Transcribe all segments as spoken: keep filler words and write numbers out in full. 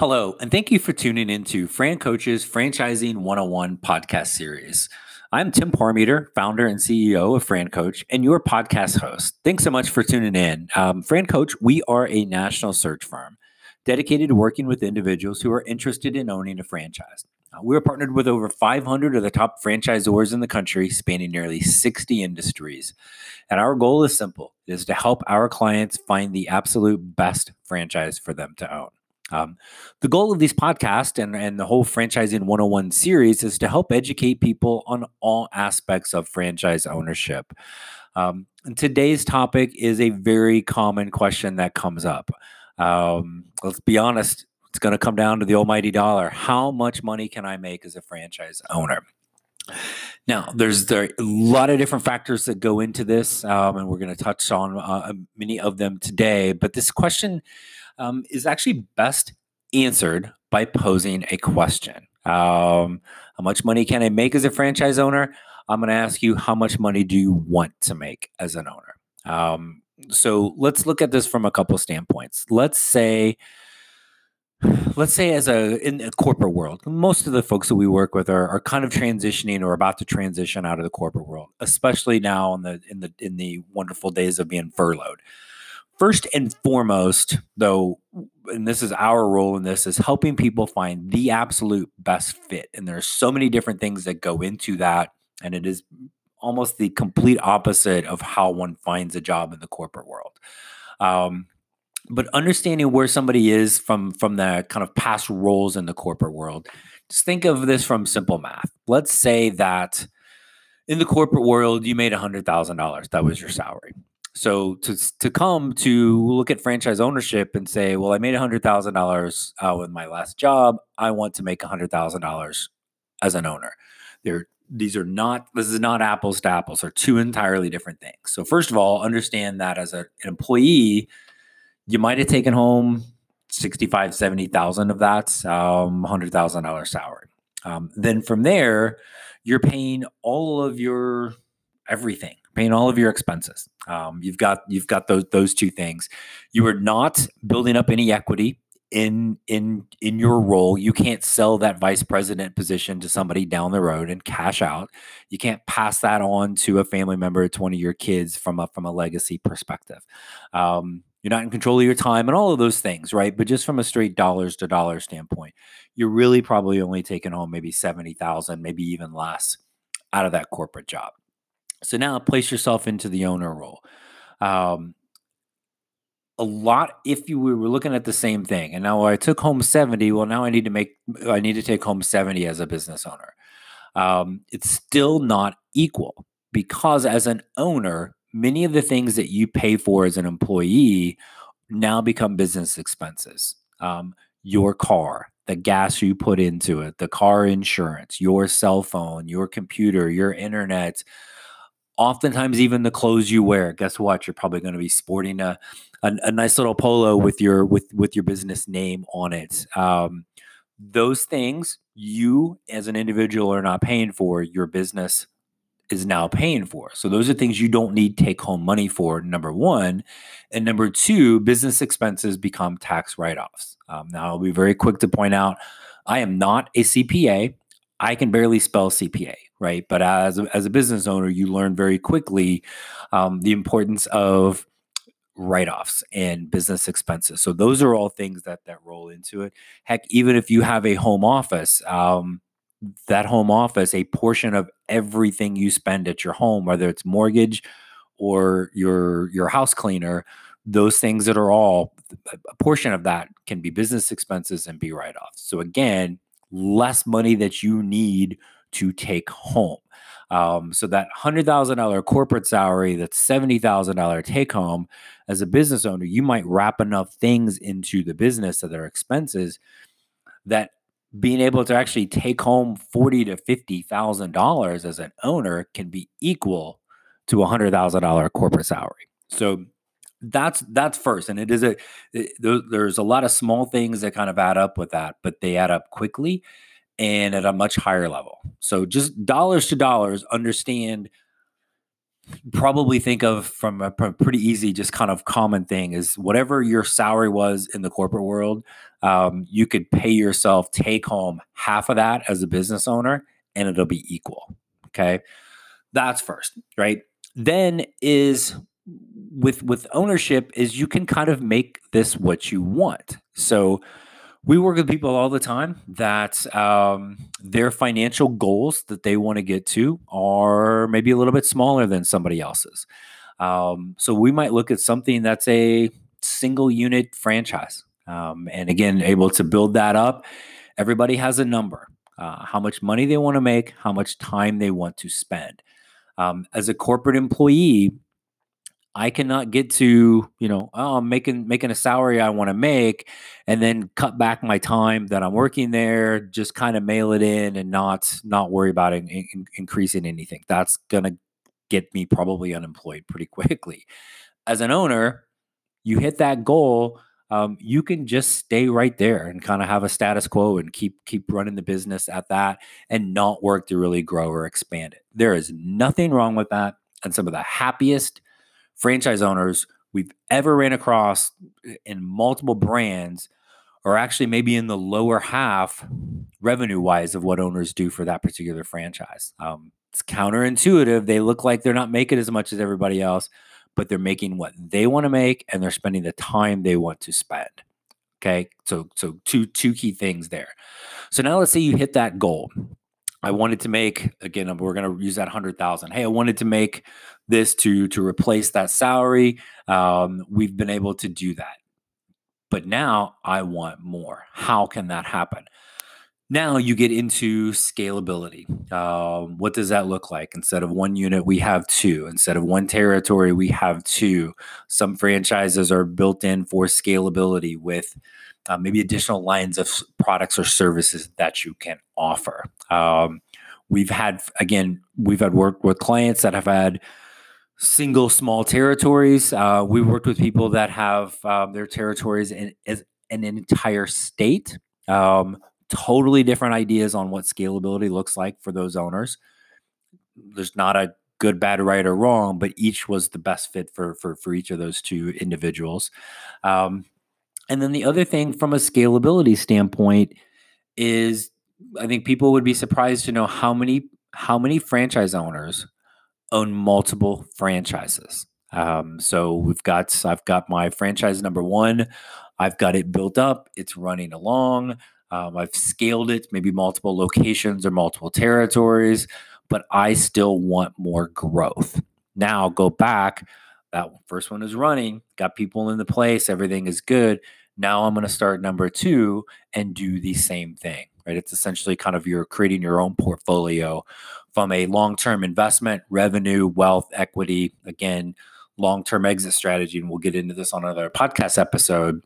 Hello, and thank you for tuning into Fran Coach's Franchising one oh one podcast series. I'm Tim Parmeter, founder and C E O of Fran Coach, and your podcast host. Thanks so much for tuning in. Um, Fran Coach, we are a national search firm dedicated to working with individuals who are interested in owning a franchise. Uh, we're partnered with over five hundred of the top franchisors in the country, spanning nearly sixty industries. And our goal is simple, it is to help our clients find the absolute best franchise for them to own. Um, the goal of these podcasts and, and the whole Franchising one oh one series is to help educate people on all aspects of franchise ownership. Um, and today's topic is a very common question that comes up. Um, let's be honest, it's going to come down to the almighty dollar. How much money can I make as a franchise owner? Now, there's there a lot of different factors that go into this, um, and we're going to touch on uh, many of them today. But this question um, is actually best answered by posing a question. Um, how much money can I make as a franchise owner? I'm going to ask you, how much money do you want to make as an owner? Um, so let's look at this from a couple standpoints. Let's say Let's say as a in the corporate world, most of the folks that we work with are, are kind of transitioning or about to transition out of the corporate world, especially now in the in the in the wonderful days of being furloughed. First and foremost, though, and this is our role in this, is helping people find the absolute best fit. And there's so many different things that go into that. And it is almost the complete opposite of how one finds a job in the corporate world. Um, but understanding where somebody is from from the kind of past roles in the corporate world, just think of this from simple math. Let's say that in the corporate world, you made one hundred thousand dollars. That was your salary. So to to come to look at franchise ownership and say, well, I made one hundred thousand dollars uh, with my last job. I want to make one hundred thousand dollars as an owner. They're, these are not, this is not apples to apples. They're two entirely different things. So first of all, understand that as a, an employee, you might have taken home sixty-five, seventy thousand of that, um, one hundred thousand dollars salary. Um, then from there, you're paying all of your everything, paying all of your expenses. Um, you've got you've got those those two things. You are not building up any equity in in in your role. You can't sell that vice president position to somebody down the road and cash out. You can't pass that on to a family member, to one of your kids from a from a legacy perspective. Um, You're not in control of your time and all of those things, right? But just from a straight dollars to dollars standpoint, you're really probably only taking home maybe seventy thousand, maybe even less out of that corporate job. So now place yourself into the owner role. Um, a lot, if you were looking at the same thing, and now I took home seventy, well, now I need to make, I need to take home seventy as a business owner. Um, it's still not equal because as an owner, many of the things that you pay for as an employee now become business expenses. Um, your car, the gas you put into it, the car insurance, your cell phone, your computer, your internet, oftentimes even the clothes you wear. Guess what? You're probably going to be sporting a, a, a nice little polo with your with with your business name on it. Um, those things you as an individual are not paying for, your business is now paying for. So those are things you don't need take home money for, number one. And number two, business expenses become tax write-offs. Um, now, I'll be very quick to point out, I am not a C P A. I can barely spell C P A, right? But as a, as a business owner, you learn very quickly um, the importance of write-offs and business expenses. So those are all things that that roll into it. Heck, even if you have a home office, um, that home office, a portion of everything you spend at your home, whether it's mortgage or your your house cleaner, those things that are all a portion of that can be business expenses and be write-offs. So again, less money that you need to take home. Um, so that one hundred thousand dollars corporate salary, that's seventy thousand dollars take home, as a business owner, you might wrap enough things into the business that are expenses that being able to actually take home forty to fifty thousand dollars as an owner can be equal to a hundred thousand dollar corporate salary. So that's that's first, and it is a it, there's a lot of small things that kind of add up with that, but they add up quickly and at a much higher level. So just dollars to dollars, understand probably think of from a pr- pretty easy, just kind of common thing is whatever your salary was in the corporate world, um, you could pay yourself take home half of that as a business owner, and it'll be equal. Okay, that's first, right? Then is with with ownership is you can kind of make this what you want. So we work with people all the time that um, their financial goals that they want to get to are maybe a little bit smaller than somebody else's. Um, so we might look at something that's a single unit franchise. Um, and again, able to build that up. Everybody has a number, uh, how much money they want to make, how much time they want to spend. Um, as a corporate employee, I cannot get to, you know, oh, I'm making making a salary I want to make and then cut back my time that I'm working there, just kind of mail it in and not not worry about in, in- increasing anything. That's going to get me probably unemployed pretty quickly. As an owner, you hit that goal, um, you can just stay right there and kind of have a status quo and keep keep running the business at that and not work to really grow or expand it. There is nothing wrong with that. And some of the happiest franchise owners we've ever ran across in multiple brands are actually maybe in the lower half revenue wise of what owners do for that particular franchise. Um, it's counterintuitive. They look like they're not making as much as everybody else, but they're making what they want to make and they're spending the time they want to spend. Okay. So, so two, two key things there. So now let's say you hit that goal. I wanted to make, again, we're going to use that one hundred thousand. Hey, I wanted to make this to to replace that salary. Um, we've been able to do that. But now I want more. How can that happen? Now you get into scalability. Um, what does that look like? Instead of one unit, we have two. Instead of one territory, we have two. Some franchises are built in for scalability with uh, maybe additional lines of s- products or services that you can offer. Um, we've had, again, we've had work with clients that have had single small territories. Uh, we worked with people that have um, their territories in, in an entire state. Um, totally different ideas on what scalability looks like for those owners. There's not a good, bad, right, or wrong, but each was the best fit for for for each of those two individuals. Um, and then the other thing from a scalability standpoint is, I think people would be surprised to know how many how many franchise owners own multiple franchises. Um, so we've got I've got my franchise number one. I've got it built up. It's running along. Um, I've scaled it, maybe multiple locations or multiple territories, but I still want more growth. Now go back. That first one is running, got people in the place, everything is good. Now I'm going to start number two and do the same thing, right? It's essentially kind of you're creating your own portfolio from a long-term investment, revenue, wealth, equity, again, long-term exit strategy. And we'll get into this on another podcast episode.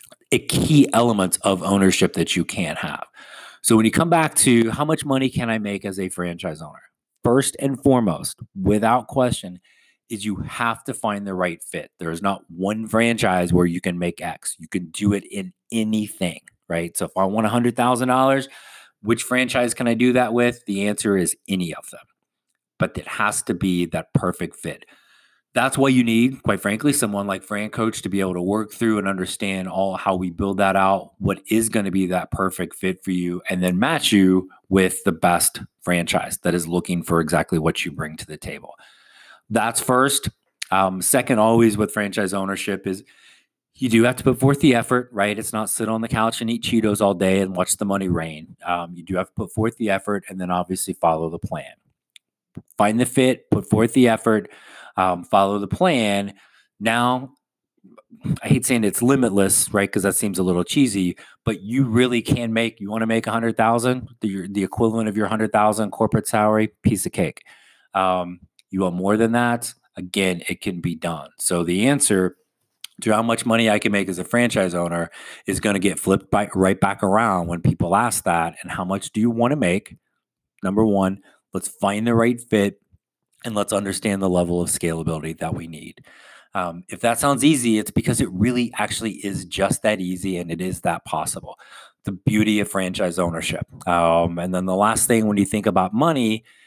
A key element of ownership that you can have. So when you come back to how much money can I make as a franchise owner? First and foremost, without question, is you have to find the right fit. There is not one franchise where you can make X. You can do it in anything, right? So if I want one hundred thousand dollars, which franchise can I do that with? The answer is any of them, but it has to be that perfect fit. That's why you need, quite frankly, someone like Fran Coach to be able to work through and understand all how we build that out, what is going to be that perfect fit for you, and then match you with the best franchise that is looking for exactly what you bring to the table. That's first. Um, second, always with franchise ownership is you do have to put forth the effort, right? It's not sit on the couch and eat Cheetos all day and watch the money rain. Um, you do have to put forth the effort and then obviously follow the plan. Find the fit, put forth the effort, um, follow the plan. Now, I hate saying it's limitless, right? Because that seems a little cheesy, but you really can make, you want to make a hundred thousand, the, the equivalent of your hundred thousand corporate salary, piece of cake. Um, you want more than that? Again, it can be done. So the answer to how much money I can make as a franchise owner is going to get flipped by, right back around when people ask that. And how much do you want to make? Number one, let's find the right fit and let's understand the level of scalability that we need. Um, if that sounds easy, it's because it really actually is just that easy and it is that possible. The beauty of franchise ownership. Um, and then the last thing when you think about money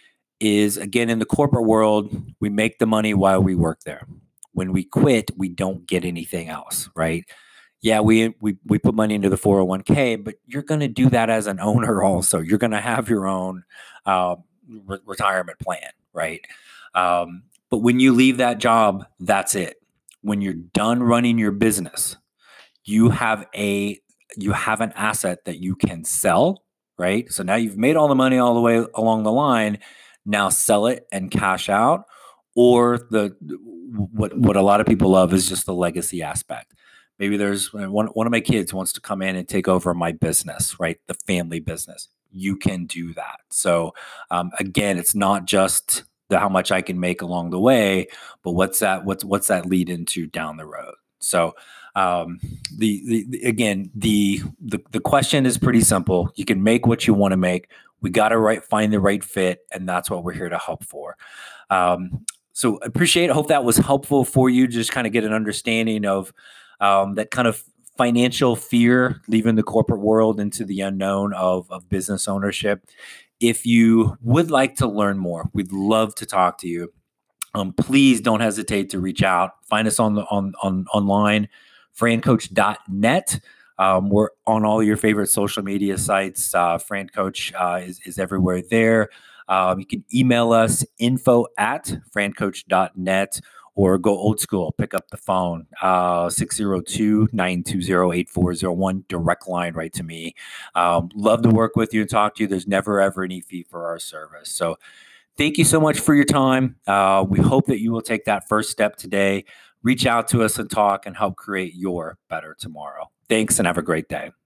is, again, in the corporate world, we make the money while we work there. When we quit, we don't get anything else, right? Yeah, we we we put money into the four oh one k, but you're going to do that as an owner also. You're going to have your own uh, re- retirement plan, right? Um, but when you leave that job, that's it. When you're done running your business, you have a you have an asset that you can sell, right? So now you've made all the money all the way along the line. Now sell it and cash out. Or the what what a lot of people love is just the legacy aspect. Maybe there's one one of my kids wants to come in and take over my business, right? The family business. You can do that. So um, again, it's not just the how much I can make along the way, but what's that what's what's that lead into down the road. So um, the, the, the again the, the the question is pretty simple. You can make what you want to make. We got to right find the right fit, and that's what we're here to help for. Um, so appreciate it. Hope that was helpful for you. Just kind of get an understanding of um, that kind of financial fear, leaving the corporate world into the unknown of of business ownership. If you would like to learn more, we'd love to talk to you. Um, please don't hesitate to reach out. Find us on the on on online, fran coach dot net. Um, we're on all your favorite social media sites. Uh, FranCoach uh, is, is everywhere there. Um, you can email us info at fran coach dot net or go old school. Pick up the phone, uh, six oh two, nine two zero, eight four zero one, direct line right to me. Um, love to work with you and talk to you. There's never, ever any fee for our service. So thank you so much for your time. Uh, we hope that you will take that first step today. Reach out to us and talk and help create your better tomorrow. Thanks and have a great day.